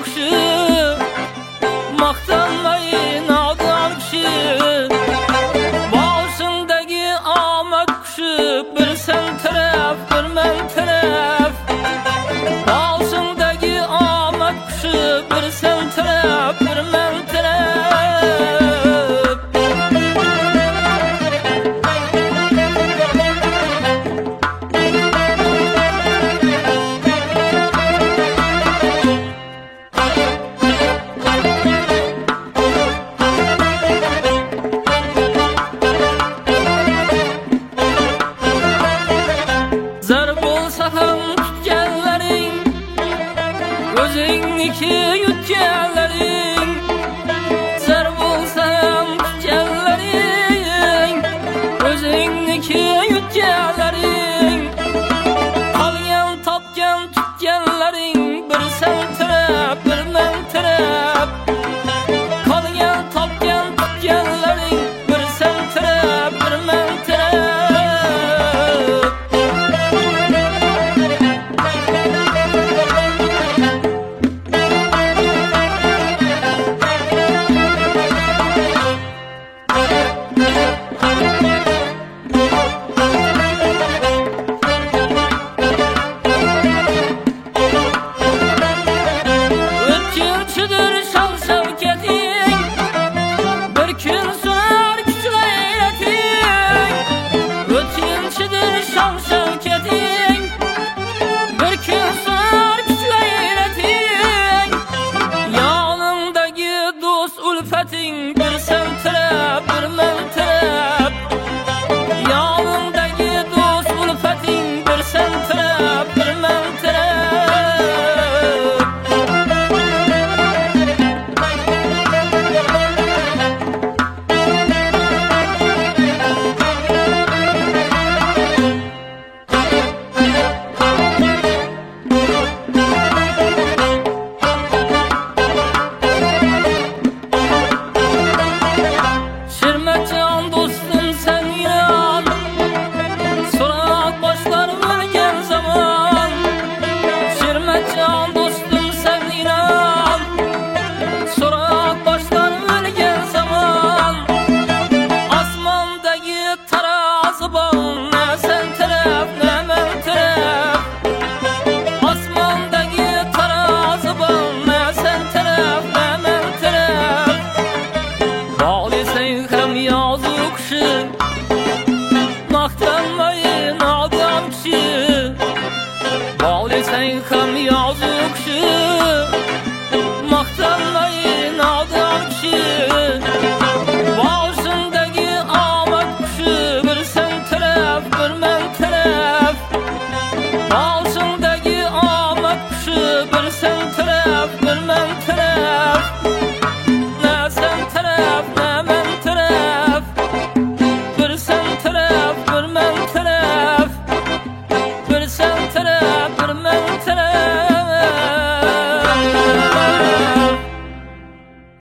kuşu, maqtanmayın adam kişi. Başındaki amak kuşu, bir sen taraf, bir men taraf. Başındaki amak kuşu, bir sen taraf, bir men taraf. Zar bolsa ham tutganlaring, o'zingniki yutganlaring. Zar bolsa ham tutganlaring, o'zingniki yutganlaring. Qolgan topgan tutganlaring, bir sen taraf, bir men taraf. Qolgan topgan tutganlaring, bir sen taraf, bir men taraf. Ötkürçüdür şan şevketin, bir gün sunar küçük gayretin. Ötkürçüdür şan şevketin, bir gün sunar küçük gayretin. Yanındaki dost ulfetin, bir sen taraf, bir men taraf. Yanındaki dost ulfetin, bir sen taraf, bir men taraf. Şirmetcan dostum sen inan, sorak başlar ölgen zaman. Şirmetcan dostum sen inan, sorak başlar ölgen zaman. Asmandaki tarazı bağın, ne sen taraf, ne men taraf. Asmandaki tarazı bağın, ne sen taraf, ne men taraf. Bağlıysan hem yazı kuşu, maqtanmayın adam kişi. Bağlıysan hem yazı kuşu, maqtanmayın adam kişi.